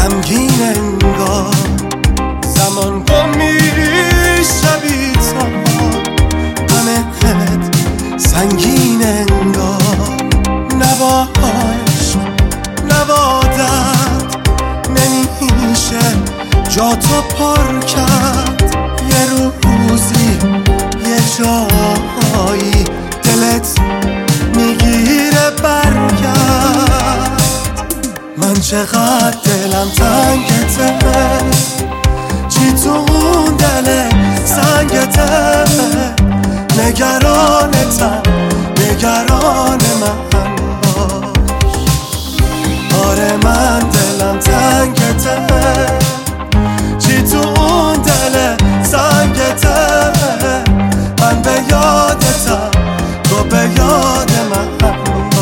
غمگین انگار زمان گم میشه بی تو، غمت سنگین انگار نباش نبادت نمیشه جا تو پر کرد. یه روزی یه جایی دلت میگیره برگرد. من چقدر دلم تنگته، چی تو اون دل سنگته، نگرانتم نگران من باش. آره من دلم تنگته، چی تو اون دل سنگته، من به یادتم تو به یاد من باش.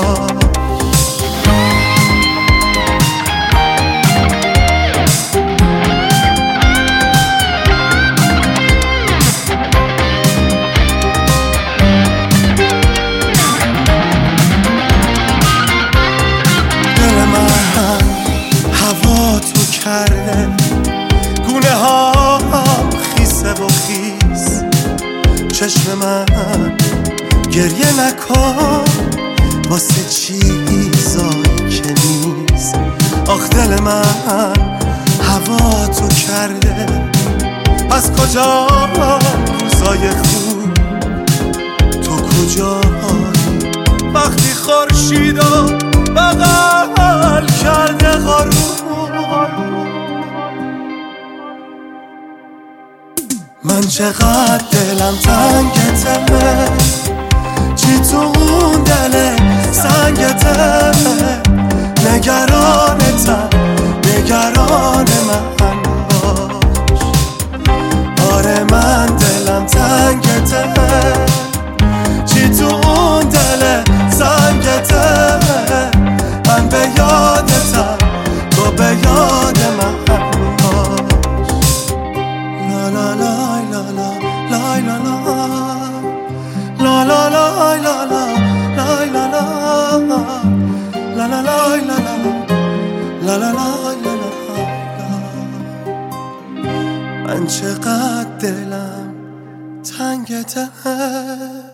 کرده گونه هام خیسه و خیس، چشم من گریه نکن واسه چیزایی که نیست. آخ دل من هوا تو کرده، از کجا روزای خوب تو کجایی؟ وقتی خورشیدو بغل کرده غروب، من چقدر دلم تنگته، چی تو اون دل سنگته، نگرانتم نگران من باش. آره من دلم تنگته، چی تو اون دل سنگته، من به یادتم تو به یاد من باش. لا لا لا لا لا لا لا لا لا لا لا لا لا لا لا. من چقدر دلم تنگته.